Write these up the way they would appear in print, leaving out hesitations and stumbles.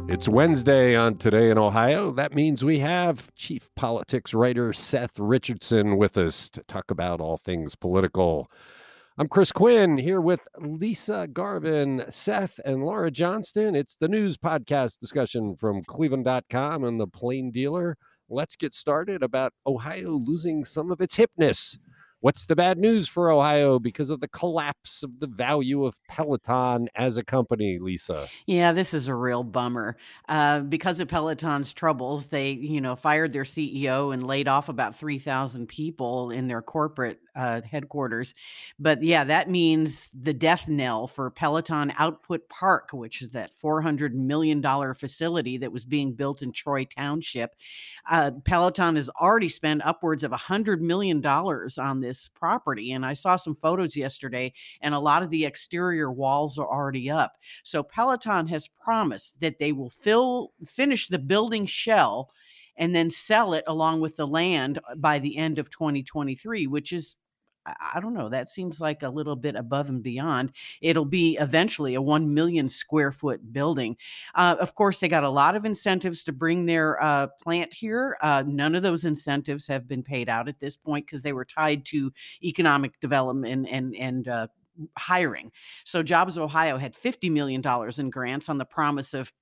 It's Wednesday on Today in Ohio. That means we have Chief Politics writer Seth Richardson with us to talk about all things political. I'm Chris Quinn here with Lisa Garvin, Seth, and Laura Johnston. It's the news podcast discussion from Cleveland.com and the Plain Dealer. Let's get started about Ohio losing some of its hipness. What's the bad news for Ohio because of the collapse of the value of Peloton as a company, Lisa? Yeah, this is a real bummer. Because of Peloton's troubles, they, fired their CEO and laid off about 3,000 people in their corporate headquarters. But yeah, that means the death knell for Peloton Output Park, which is that $400 million facility that was being built in Troy Township. Peloton has already spent upwards of $100 million on this property. And I saw some photos yesterday, and a lot of the exterior walls are already up. So Peloton has promised that they will finish the building shell and then sell it along with the land by the end of 2023, which is, I don't know, that seems like a little bit above and beyond. It'll be eventually a 1 million square foot building. Of course, they got a lot of incentives to bring their plant here. None of those incentives have been paid out at this point because they were tied to economic development and hiring. So Jobs Ohio had $50 million in grants on the promise of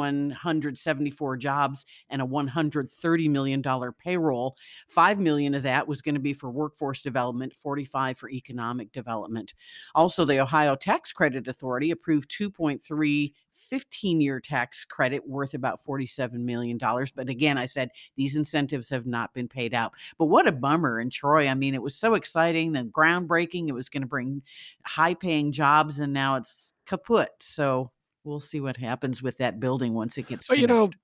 2,174 jobs and a $130 million payroll. $5 million of that was going to be for workforce development, 45 for economic development. Also, the Ohio Tax Credit Authority approved 2.3 15-year tax credit worth about $47 million. But again, I said these incentives have not been paid out. But what a bummer in Troy. I mean, it was so exciting, the groundbreaking. It was going to bring high-paying jobs, and now it's kaput. So we'll see what happens with that building once it gets finished.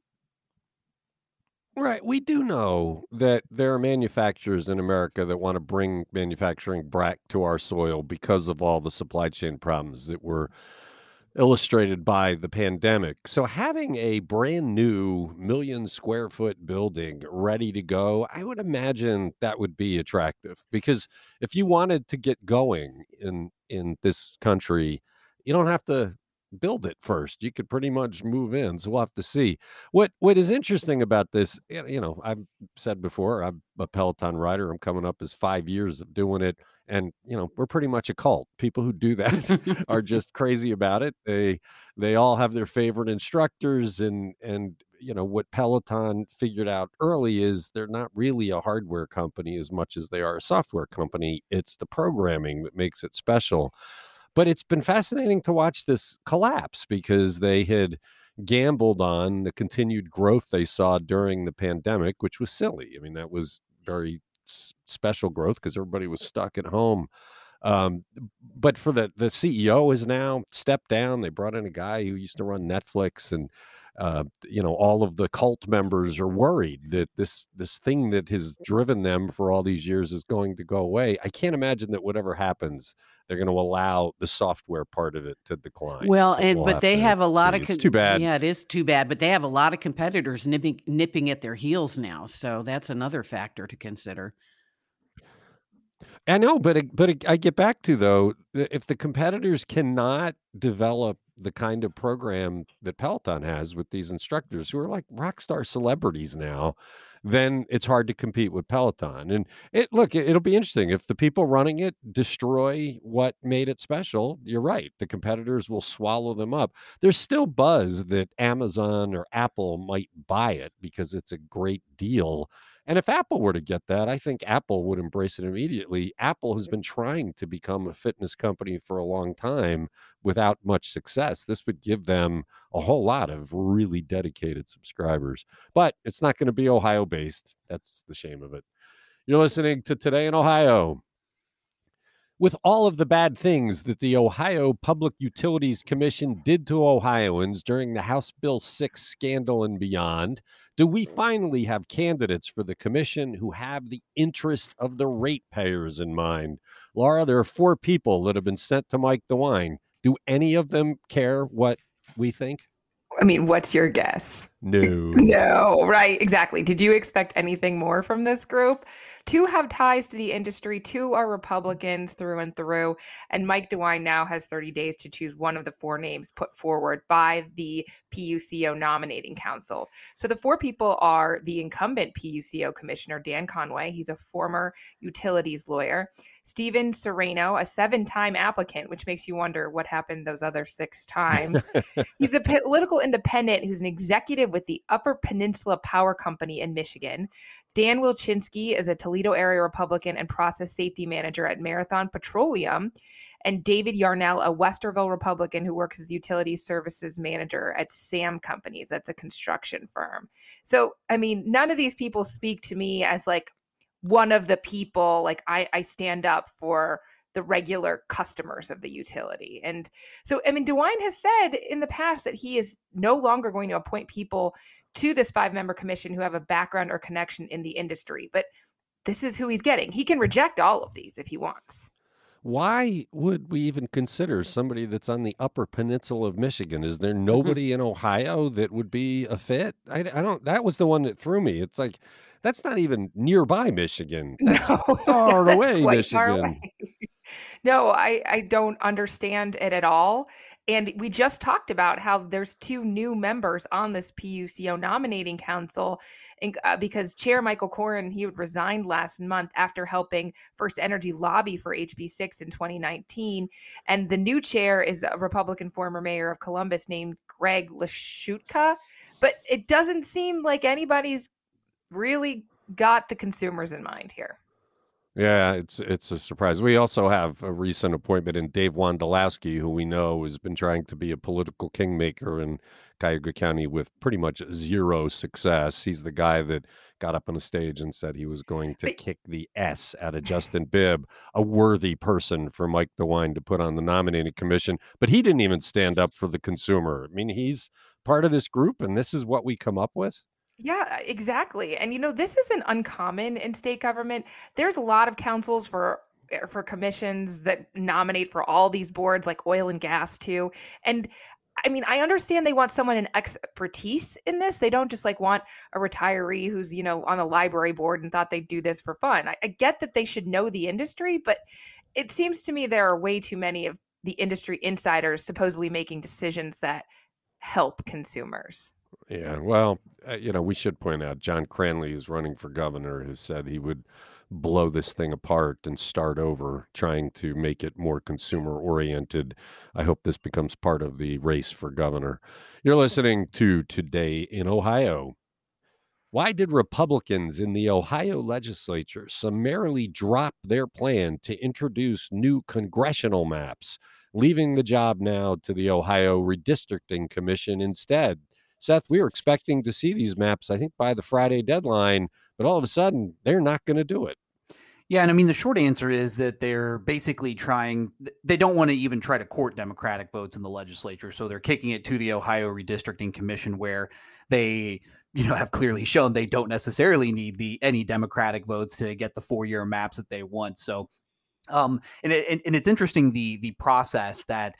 We do know that there are manufacturers in America that want to bring manufacturing back to our soil because of all the supply chain problems that were illustrated by the pandemic. So having a brand new 1 million square foot building ready to go, I would imagine that would be attractive, because if you wanted to get going in this country, you don't have to build it first. You could pretty much move in. So we'll have to see. What is interesting about this, I've said before, I'm a Peloton rider. I'm coming up as 5 years of doing it. And, we're pretty much a cult. People who do that are just crazy about it. They all have their favorite instructors, and what Peloton figured out early is they're not really a hardware company as much as they are a software company. It's the programming that makes it special. But it's been fascinating to watch this collapse, because they had gambled on the continued growth they saw during the pandemic, which was silly. I mean, that was very special growth because everybody was stuck at home. But for the CEO has now stepped down. They brought in a guy who used to run Netflix, and all of the cult members are worried that this thing that has driven them for all these years is going to go away. I can't imagine that whatever happens, they're going to allow the software part of it to decline. Well, but they have a lot of. It's too bad. Yeah, it is too bad. But they have a lot of competitors nipping at their heels now, so that's another factor to consider. I know, but I get back to, though, if the competitors cannot develop the kind of program that Peloton has with these instructors who are like rock star celebrities now, then it's hard to compete with Peloton. And it'll be interesting if the people running it destroy what made it special. You're right. The competitors will swallow them up. There's still buzz that Amazon or Apple might buy it because it's a great deal. And if Apple were to get that, I think Apple would embrace it immediately. Apple has been trying to become a fitness company for a long time without much success. This would give them a whole lot of really dedicated subscribers. But it's not going to be Ohio-based. That's the shame of it. You're listening to Today in Ohio. With all of the bad things that the Ohio Public Utilities Commission did to Ohioans during the House Bill 6 scandal and beyond, do we finally have candidates for the commission who have the interest of the ratepayers in mind? Laura, there are 4 people that have been sent to Mike DeWine. Do any of them care what we think? I mean, what's your guess? No. No, right, exactly. Did you expect anything more from this group? Two have ties to the industry, two are Republicans through and through, and Mike DeWine now has 30 days to choose one of the four names put forward by the PUCO nominating council. So the four people are the incumbent PUCO commissioner, Dan Conway. He's a former utilities lawyer. Stephen Sereno, a 7-time applicant, which makes you wonder what happened those other 6 times. He's a political independent who's an executive with the Upper Peninsula Power Company in Michigan. Dan Wilczynski is a Toledo area Republican and process safety manager at Marathon Petroleum. And David Yarnell, a Westerville Republican who works as utility services manager at SAM Companies. That's a construction firm. So, I mean, none of these people speak to me as like one of the people, like I stand up for the regular customers of the utility. And so, I mean, DeWine has said in the past that he is no longer going to appoint people to this 5-member commission who have a background or connection in the industry. But this is who he's getting. He can reject all of these if he wants. Why would we even consider somebody that's on the Upper Peninsula of Michigan? Is there nobody in Ohio that would be a fit? I don't. That was the one that threw me. It's like that's not even nearby Michigan. That's No, far that's away, quite far Michigan. away. No, I don't understand it at all. And we just talked about how there's 2 new members on this PUCO nominating council because Chair Michael Corrin, he resigned last month after helping First Energy lobby for HB6 in 2019. And the new chair is a Republican former mayor of Columbus named Greg Lashutka. But it doesn't seem like anybody's really got the consumers in mind here. Yeah, it's a surprise. We also have a recent appointment in Dave Wondolowski, who we know has been trying to be a political kingmaker in Cuyahoga County with pretty much zero success. He's the guy that got up on a stage and said he was going to kick the S out of Justin Bibb, a worthy person for Mike DeWine to put on the nominating commission. But he didn't even stand up for the consumer. I mean, he's part of this group, and this is what we come up with. Yeah, exactly. And this isn't uncommon in state government. There's a lot of councils for commissions that nominate for all these boards, like oil and gas too. And I mean, I understand they want someone in expertise in this. They don't just like want a retiree who's, on the library board and thought they'd do this for fun. I get that they should know the industry, but it seems to me there are way too many of the industry insiders supposedly making decisions that help consumers. Yeah, well, we should point out John Cranley is running for governor, has said he would blow this thing apart and start over, trying to make it more consumer oriented. I hope this becomes part of the race for governor. You're listening to Today in Ohio. Why did Republicans in the Ohio legislature summarily drop their plan to introduce new congressional maps, leaving the job now to the Ohio Redistricting Commission instead? Seth, we were expecting to see these maps, I think, by the Friday deadline, but all of a sudden, they're not going to do it. Yeah, and I mean, the short answer is that they're basically they don't want to even try to court Democratic votes in the legislature, so they're kicking it to the Ohio Redistricting Commission, where they have clearly shown they don't necessarily need any Democratic votes to get the 4-year maps that they want. So and it's interesting the process that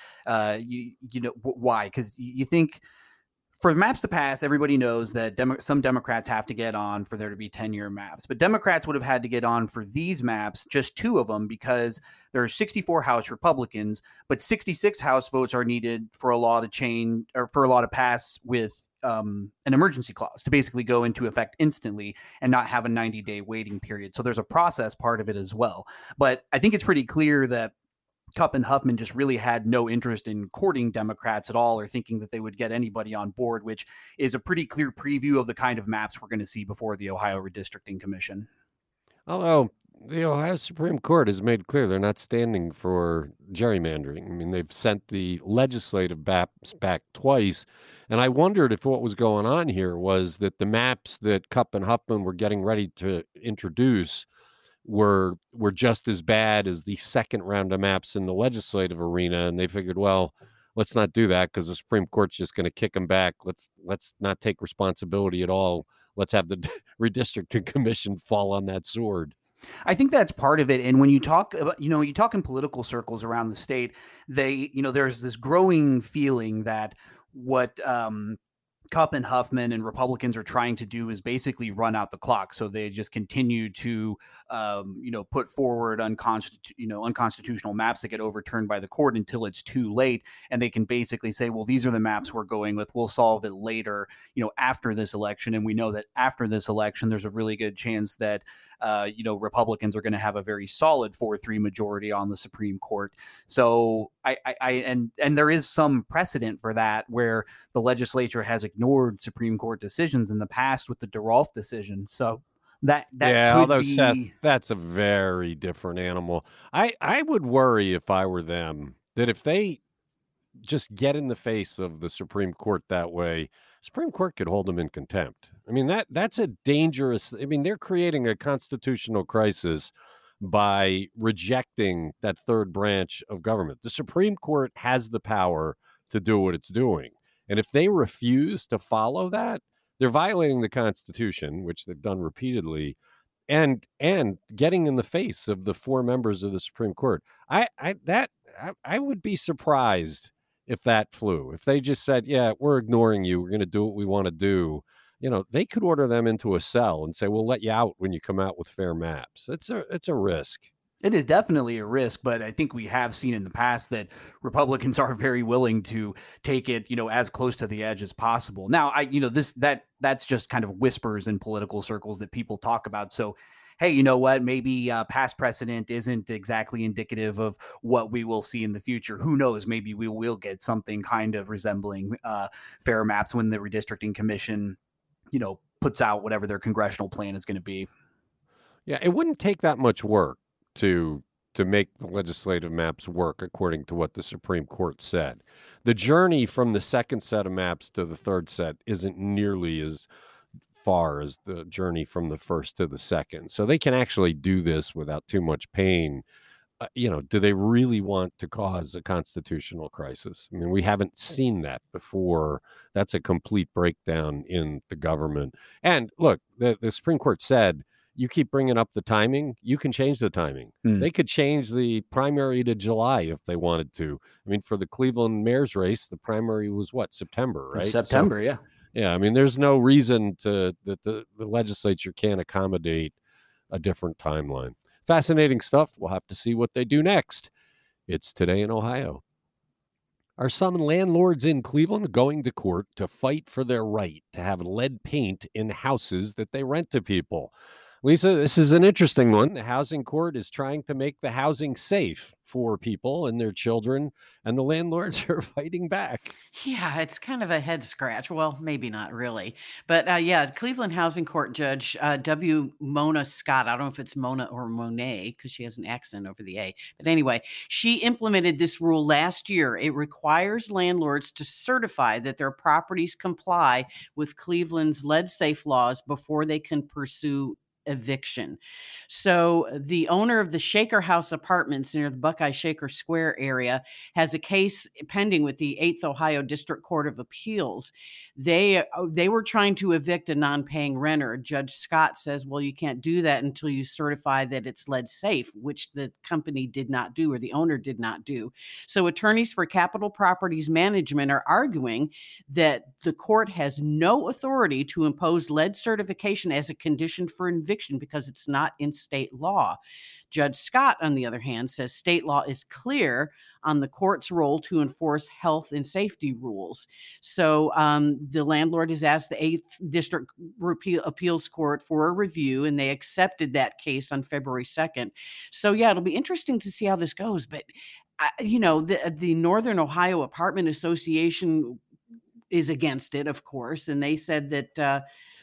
why, because you think for maps to pass, everybody knows that some Democrats have to get on for there to be 10-year maps. But Democrats would have had to get on for these maps, just 2 of them, because there are 64 House Republicans, but 66 House votes are needed for a law to change or for a law to pass with an emergency clause to basically go into effect instantly and not have a 90-day waiting period. So there's a process part of it as well. But I think it's pretty clear that Cupp and Huffman just really had no interest in courting Democrats at all or thinking that they would get anybody on board, which is a pretty clear preview of the kind of maps we're going to see before the Ohio Redistricting Commission. Although the Ohio Supreme Court has made clear they're not standing for gerrymandering. I mean, they've sent the legislative maps back twice, and I wondered if what was going on here was that the maps that Cupp and Huffman were getting ready to introduce were just as bad as the second round of maps in the legislative arena, and they figured, well, let's not do that because the Supreme Court's just going to kick them back. Let's not take responsibility at all. Let's have the Redistricting Commission fall on that sword. I think that's part of it. And when you talk about, you talk in political circles around the state, there's this growing feeling that what Cupp and Huffman and Republicans are trying to do is basically run out the clock. So they just continue to, put forward unconstitutional maps that get overturned by the court until it's too late. And they can basically say, well, these are the maps we're going with. We'll solve it later, after this election. And we know that after this election, there's a really good chance that, Republicans are going to have a very solid 4-3 majority on the Supreme Court. So and there is some precedent for that where the legislature has ignored Supreme Court decisions in the past with the DeRolf decision. So that although Seth, that's a very different animal. I would worry if I were them that if they just get in the face of the Supreme Court that way, Supreme Court could hold them in contempt. I mean, that's a dangerous. I mean, they're creating a constitutional crisis by rejecting that third branch of government. The Supreme Court has the power to do what it's doing. And if they refuse to follow that, they're violating the Constitution, which they've done repeatedly, and getting in the face of the 4 members of the Supreme Court. I would be surprised if that flew. If they just said, yeah, we're ignoring you, we're going to do what we want to do. They could order them into a cell and say, we'll let you out when you come out with fair maps. It's a risk. It is definitely a risk, but I think we have seen in the past that Republicans are very willing to take it, as close to the edge as possible. Now, that's just kind of whispers in political circles that people talk about. So, hey, you know what? Maybe past precedent isn't exactly indicative of what we will see in the future. Who knows? Maybe we will get something kind of resembling fair maps when the redistricting commission, puts out whatever their congressional plan is going to be. Yeah, it wouldn't take that much work to make the legislative maps work according to what the Supreme Court said. The journey from the second set of maps to the third set isn't nearly as far as the journey from the first to the second. So they can actually do this without too much pain. Do they really want to cause a constitutional crisis? I mean, we haven't seen that before. That's a complete breakdown in the government. And look, the Supreme Court said, you keep bringing up the timing, you can change the timing. They could change the primary to July if they wanted to. I mean, for the Cleveland mayor's race, the primary was September, right? September, yeah. Yeah, I mean, there's no reason that the legislature can't accommodate a different timeline. Fascinating stuff. We'll have to see what they do next. It's Today in Ohio. Are some landlords in Cleveland going to court to fight for their right to have lead paint in houses that they rent to people? Lisa, this is an interesting one. The housing court is trying to make the housing safe for people and their children, and the landlords are fighting back. Yeah, it's kind of a head scratch. Well, maybe not really. But Cleveland Housing Court Judge W. Mona Scott, I don't know if it's Mona or Monet because she has an accent over the A. But anyway, she implemented this rule last year. It requires landlords to certify that their properties comply with Cleveland's lead-safe laws before they can pursue eviction. So the owner of the Shaker House Apartments near the Buckeye Shaker Square area has a case pending with the 8th Ohio District Court of Appeals. They were trying to evict a non-paying renter. Judge Scott says, well, you can't do that until you certify that it's lead safe, which the company did not do, or the owner did not do. So attorneys for Capital Properties Management are arguing that the court has no authority to impose lead certification as a condition for eviction because it's not in state law. Judge Scott, on the other hand, says state law is clear on the court's role to enforce health and safety rules. So the landlord has asked the 8th District Appeals Court for a review, and they accepted that case on February 2nd. So yeah, it'll be interesting to see how this goes. But the Northern Ohio Apartment Association is against it, of course, and they said that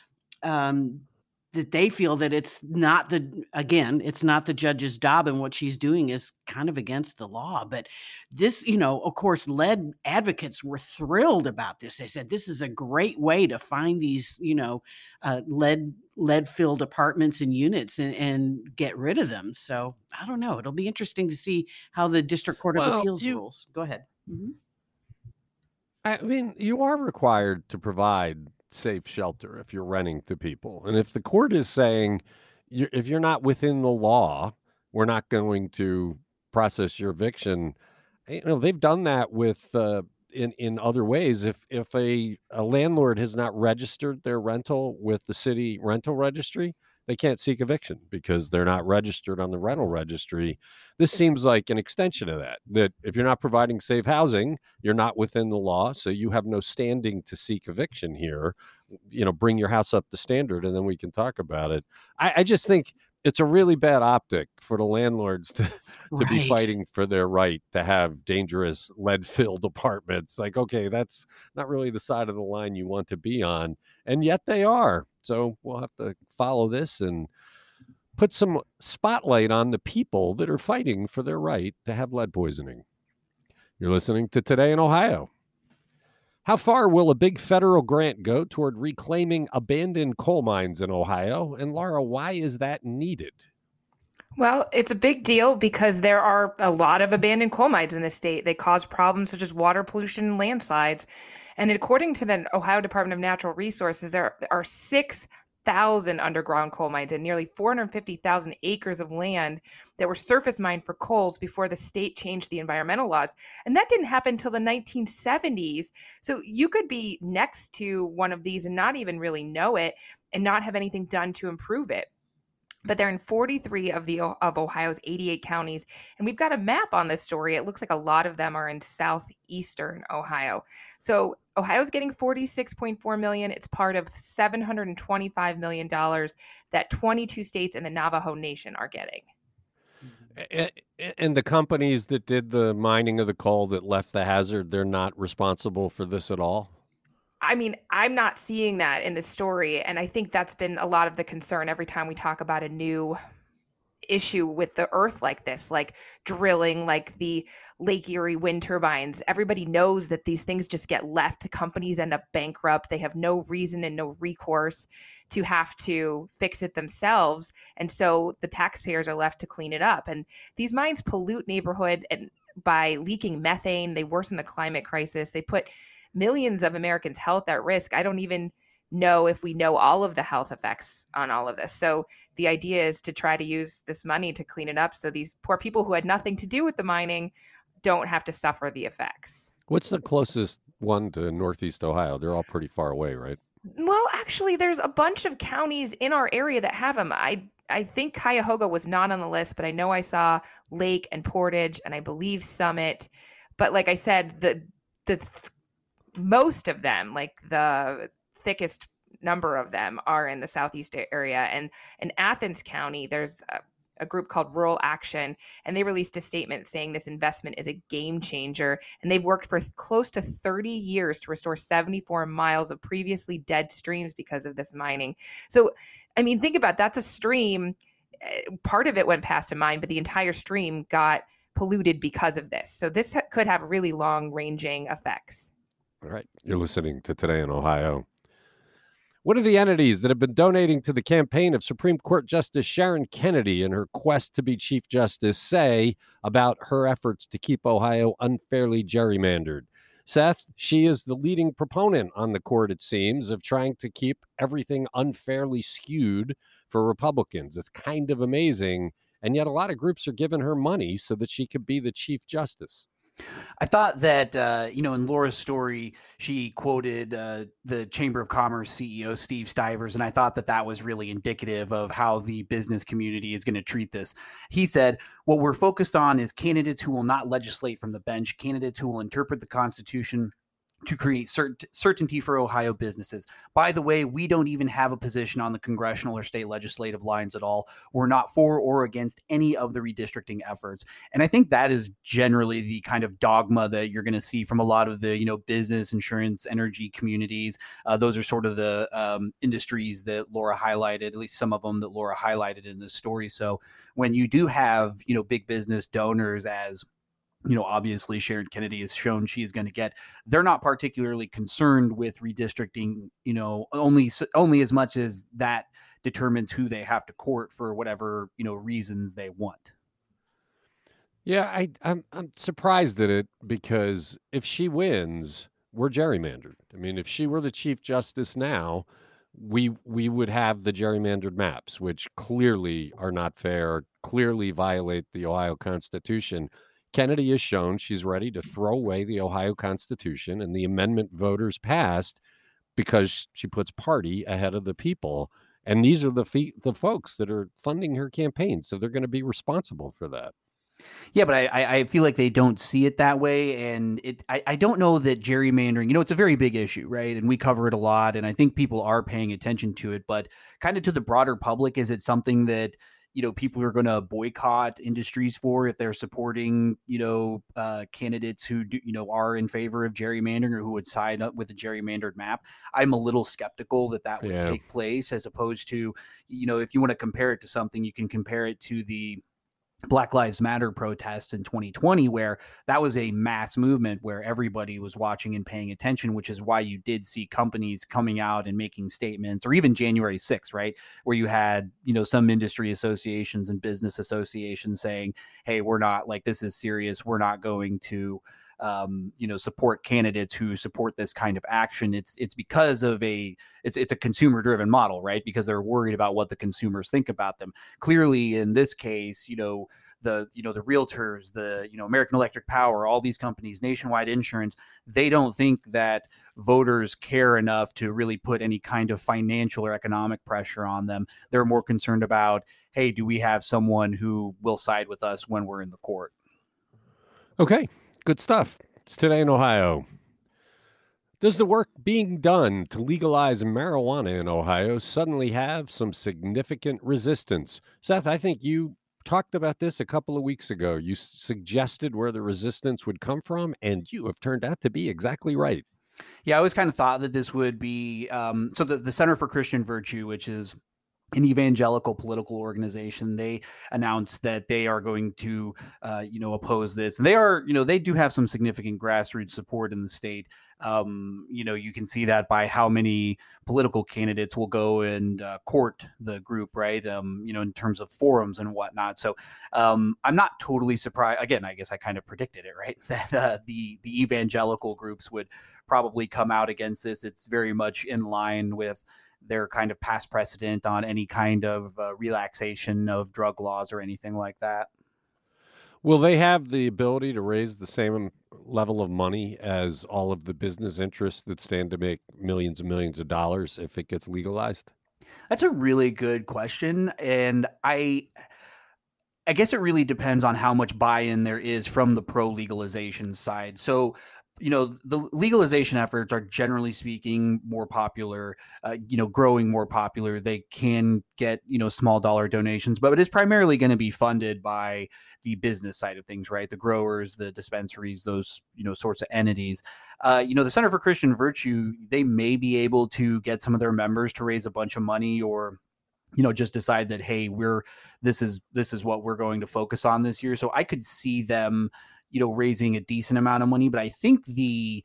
that they feel that it's not the judge's job, and what she's doing is kind of against the law. But this, of course, lead advocates were thrilled about this. They said this is a great way to find these, lead-filled apartments and units and get rid of them. So I don't know. It'll be interesting to see how the District Court of Appeals rules. Go ahead. Mm-hmm. I mean, you are required to provide safe shelter if you're renting to people. And if the court is saying, if you're not within the law, we're not going to process your eviction. They've done that with in other ways. If a landlord has not registered their rental with the city rental registry, they can't seek eviction because they're not registered on the rental registry. This seems like an extension of that. That if you're not providing safe housing, you're not within the law, so you have no standing to seek eviction here. Bring your house up to standard, and then we can talk about it. I just think it's a really bad optic for the landlords to be Right. fighting for their right to have dangerous lead-filled apartments. Like, okay, that's not really the side of the line you want to be on, and yet they are. So we'll have to follow this and put some spotlight on the people that are fighting for their right to have lead poisoning. You're listening to Today in Ohio. How far will a big federal grant go toward reclaiming abandoned coal mines in Ohio? And Laura, why is that needed? Well, it's a big deal because there are a lot of abandoned coal mines in the state. They cause problems such as water pollution and landslides. And according to the Ohio Department of Natural Resources, there are 6,000 underground coal mines and nearly 450,000 acres of land that were surface mined for coals before the state changed the environmental laws. And that didn't happen until the 1970s. So you could be next to one of these and not even really know it and not have anything done to improve it. But they're in 43 of Ohio's 88 counties. And we've got a map on this story. It looks like a lot of them are in southeastern Ohio. So Ohio's getting $46.4 million. It's part of $725 million that 22 states and the Navajo Nation are getting. And the companies that did the mining of the coal that left the hazard, they're not responsible for this at all? I mean, I'm not seeing that in the story. And I think that's been a lot of the concern every time we talk about a new issue with the earth like this, like drilling, like the Lake Erie wind turbines. Everybody knows that these things just get left. Companies end up bankrupt. They have no reason and no recourse to have to fix it themselves. And so the taxpayers are left to clean it up. And these mines pollute neighborhood and by leaking methane. They worsen the climate crisis. They put millions of Americans' health at risk. I don't even know if we know all of the health effects on all of this. So the idea is to try to use this money to clean it up so these poor people who had nothing to do with the mining don't have to suffer the effects. What's the closest one to Northeast Ohio? They're all pretty far away, right? Well, actually, there's a bunch of counties in our area that have them. I think Cuyahoga was not on the list, but I know I saw Lake and Portage and I believe Summit. But like I said, the most of them, like the thickest number of them, are in the southeast area. And in Athens County, there's a group called Rural Action, and they released a statement saying this investment is a game changer. And they've worked for close to 30 years to restore 74 miles of previously dead streams because of this mining. So, I mean, think about that's a stream. Part of it went past a mine, but the entire stream got polluted because of this. So this could have really long-ranging effects. All right. You're listening to Today in Ohio. What do the entities that have been donating to the campaign of Supreme Court Justice Sharon Kennedy in her quest to be Chief Justice say about her efforts to keep Ohio unfairly gerrymandered? Seth, she is the leading proponent on the court, it seems, of trying to keep everything unfairly skewed for Republicans. It's kind of amazing. And yet a lot of groups are giving her money so that she could be the Chief Justice. I thought that, in Laura's story, she quoted the Chamber of Commerce CEO, Steve Stivers, and I thought that was really indicative of how the business community is going to treat this. He said, what we're focused on is candidates who will not legislate from the bench, candidates who will interpret the Constitution to create certainty for Ohio businesses. By the way, we don't even have a position on the congressional or state legislative lines at all. We're not for or against any of the redistricting efforts. And I think that is generally the kind of dogma that you're going to see from a lot of the, business, insurance, energy communities. Those are sort of the industries that Laura highlighted, at least some of them that Laura highlighted in this story. So when you do have, big business donors, as obviously Sharon Kennedy has shown she is going to get, they're not particularly concerned with redistricting, only as much as that determines who they have to court for whatever, reasons they want. Yeah, I'm surprised at it because if she wins, we're gerrymandered. I mean, if she were the Chief Justice now, we would have the gerrymandered maps, which clearly are not fair, clearly violate the Ohio Constitution. Kennedy has shown she's ready to throw away the Ohio Constitution and the amendment voters passed because she puts party ahead of the people. And these are the folks that are funding her campaign. So they're going to be responsible for that. Yeah, but I feel like they don't see it that way. And I don't know that gerrymandering, it's a very big issue, right? And we cover it a lot. And I think people are paying attention to it. But kind of to the broader public, is it something that, people are going to boycott industries for if they're supporting, candidates who are in favor of gerrymandering or who would side up with a gerrymandered map? I'm a little skeptical that would take place, as opposed to, if you want to compare it to something, you can compare it to the Black Lives Matter protests in 2020, where that was a mass movement where everybody was watching and paying attention, which is why you did see companies coming out and making statements, or even January 6th, right? Where you had, some industry associations and business associations saying, hey, we're not, like, this is serious. We're not going to, support candidates who support this kind of action. It's because of it's a consumer driven model, right? Because they're worried about what the consumers think about them. Clearly in this case, the realtors, the, American Electric Power, all these companies, Nationwide Insurance, they don't think that voters care enough to really put any kind of financial or economic pressure on them. They're more concerned about, hey, do we have someone who will side with us when we're in the court? Okay. Good stuff. It's Today in Ohio. Does the work being done to legalize marijuana in Ohio suddenly have some significant resistance? Seth, I think you talked about this a couple of weeks ago. You suggested where the resistance would come from, and you have turned out to be exactly right. Yeah, I always kind of thought that this would be so the Center for Christian Virtue, which is an evangelical political organization, they announced that they are going to, oppose this. And they are, they do have some significant grassroots support in the state. You can see that by how many political candidates will go and court the group, right? In terms of forums and whatnot. So I'm not totally surprised. Again, I guess I kind of predicted it, right? That the evangelical groups would probably come out against this. It's very much in line with their kind of past precedent on any kind of relaxation of drug laws or anything like that. Will they have the ability to raise the same level of money as all of the business interests that stand to make millions and millions of dollars if it gets legalized? That's a really good question. And I guess it really depends on how much buy-in there is from the pro-legalization side. So, the legalization efforts are, generally speaking, more popular, growing more popular. They can get, small dollar donations, but it is primarily going to be funded by the business side of things, right? The growers, the dispensaries, those, sorts of entities. The Center for Christian Virtue, they may be able to get some of their members to raise a bunch of money, or just decide that, hey, this is what we're going to focus on this year. So I could see them, raising a decent amount of money. But I think the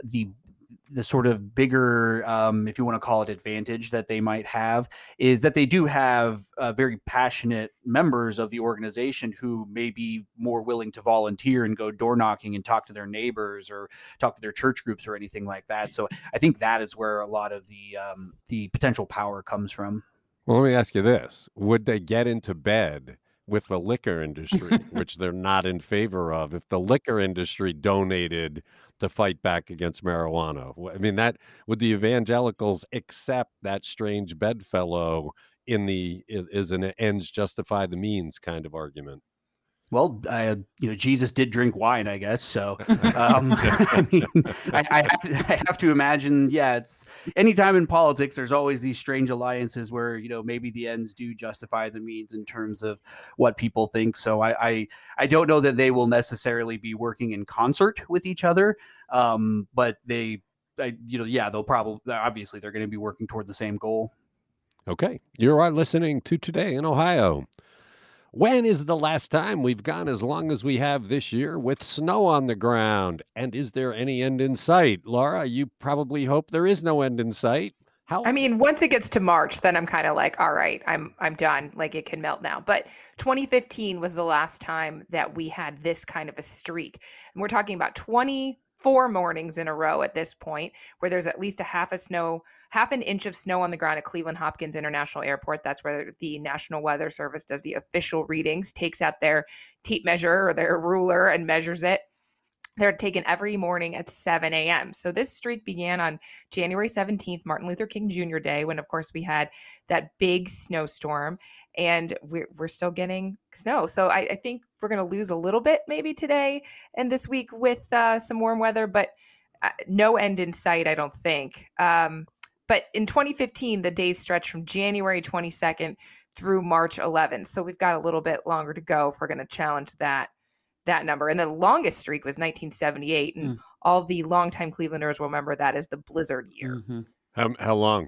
sort of bigger, if you want to call it, advantage that they might have is that they do have very passionate members of the organization who may be more willing to volunteer and go door knocking and talk to their neighbors or talk to their church groups or anything like that. So I think that is where a lot of the potential power comes from. Well, let me ask you this. Would they get into bed with the liquor industry, which they're not in favor of, if the liquor industry donated to fight back against marijuana? I mean, would the evangelicals accept that strange bedfellow is an ends justify the means kind of argument? Well, Jesus did drink wine, I guess. So, I mean, I have to imagine, it's anytime in politics, there's always these strange alliances where, maybe the ends do justify the means in terms of what people think. So I don't know that they will necessarily be working in concert with each other. But they'll probably, obviously they're going to be working toward the same goal. Okay. You are listening to Today in Ohio. When is the last time we've gone as long as we have this year with snow on the ground? And is there any end in sight? Laura, you probably hope there is no end in sight. Once it gets to March, then I'm kind of like, all right, I'm done. Like, it can melt now. But 2015 was the last time that we had this kind of a streak. And we're talking about 20 4 mornings in a row at this point where there's at least a half an inch of snow on the ground at Cleveland Hopkins International Airport. That's where the National Weather Service does the official readings, takes out their tape measure or their ruler and measures it. They're taken every morning at 7 a.m. So this streak began on January 17th, Martin Luther King Jr. Day, when, of course, we had that big snowstorm, and we're still getting snow. So I think we're going to lose a little bit maybe today and this week with some warm weather, but no end in sight, I don't think. But in 2015, the days stretched from January 22nd through March 11th. So we've got a little bit longer to go if we're going to challenge that number. And the longest streak was 1978. And all the longtime Clevelanders will remember that as the blizzard year. Mm-hmm. How long?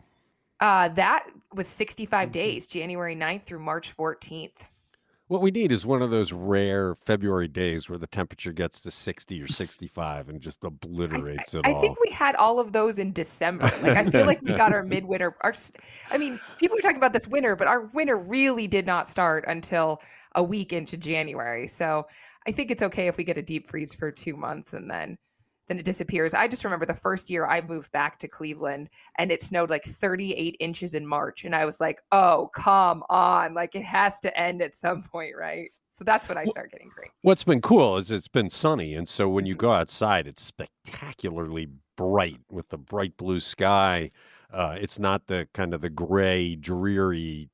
That was 65 days, January 9th through March 14th. What we need is one of those rare February days where the temperature gets to 60 or 65 and just obliterates it all. I think we had all of those in December. Like, I feel like we got our midwinter. People are talking about this winter, but our winter really did not start until a week into January. So I think it's okay if we get a deep freeze for 2 months and then it disappears. I just remember the first year I moved back to Cleveland and it snowed like 38 inches in March. And I was like, oh, come on. Like, it has to end at some point, right? So that's when I start getting great. What's been cool is it's been sunny. And so when you go outside, it's spectacularly bright with the bright blue sky. It's not the kind of the gray, dreary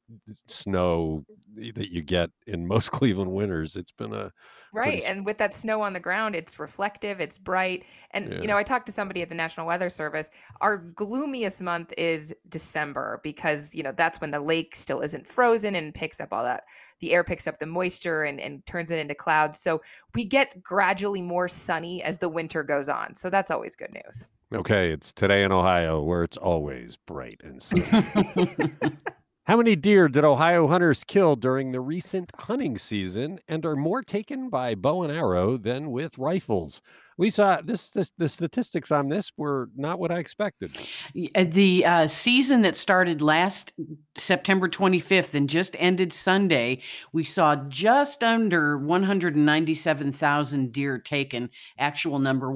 snow that you get in most Cleveland winters. It's been a right. And with that snow on the ground, it's reflective, it's bright. And, I talked to somebody at the National Weather Service. Our gloomiest month is December because, that's when the lake still isn't frozen and picks up all that. The air picks up the moisture and turns it into clouds. So we get gradually more sunny as the winter goes on. So that's always good news. Okay, it's Today in Ohio where it's always bright and sunny. How many deer did Ohio hunters kill during the recent hunting season, and are more taken by bow and arrow than with rifles? Lisa, the statistics on this were not what I expected. The season that started last September 25th and just ended Sunday, we saw just under 197,000 deer taken. Actual number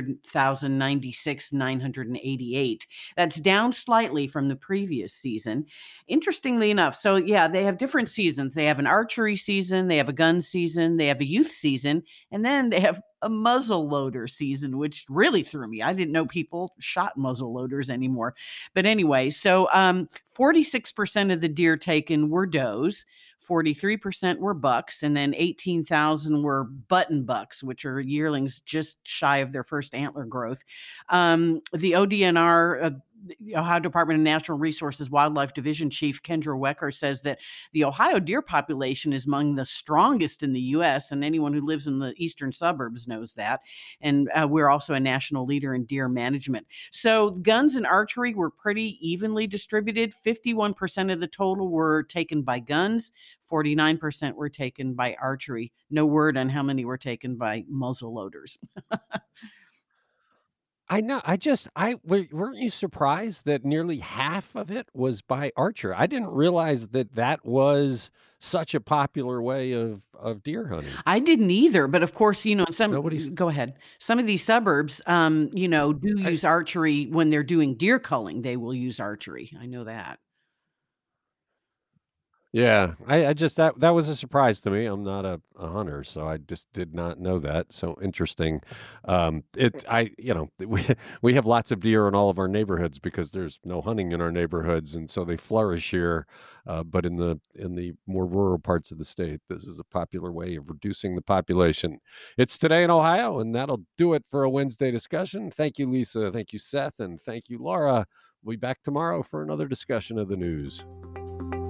100,096,988. That's down slightly from the previous season. Interestingly enough, so yeah, they have different seasons. They have an archery season, they have a gun season, they have a youth season, and then they have a muzzle loader season, which really threw me. I didn't know people shot muzzle loaders anymore. But anyway, so 46% of the deer taken were does, 43% were bucks, and then 18,000 were button bucks, which are yearlings just shy of their first antler growth. The ODNR, the Ohio Department of Natural Resources Wildlife Division Chief Kendra Wecker says that the Ohio deer population is among the strongest in the U.S., and anyone who lives in the eastern suburbs knows that. And we're also a national leader in deer management. So guns and archery were pretty evenly distributed. 51% of the total were taken by guns. 49% were taken by archery. No word on how many were taken by muzzle loaders. I know. Weren't you surprised that nearly half of it was by archer? I didn't realize that was such a popular way of deer hunting. I didn't either, but of course, go ahead. Some of these suburbs, do use archery when they're doing deer culling. They will use archery. I know that. Yeah, I just that was a surprise to me. I'm not a hunter, so I just did not know that. So interesting. We have lots of deer in all of our neighborhoods because there's no hunting in our neighborhoods, and so they flourish here. But in the more rural parts of the state, this is a popular way of reducing the population. It's Today in Ohio, and that'll do it for a Wednesday discussion. Thank you, Lisa. Thank you, Seth, and thank you, Laura. We'll be back tomorrow for another discussion of the news.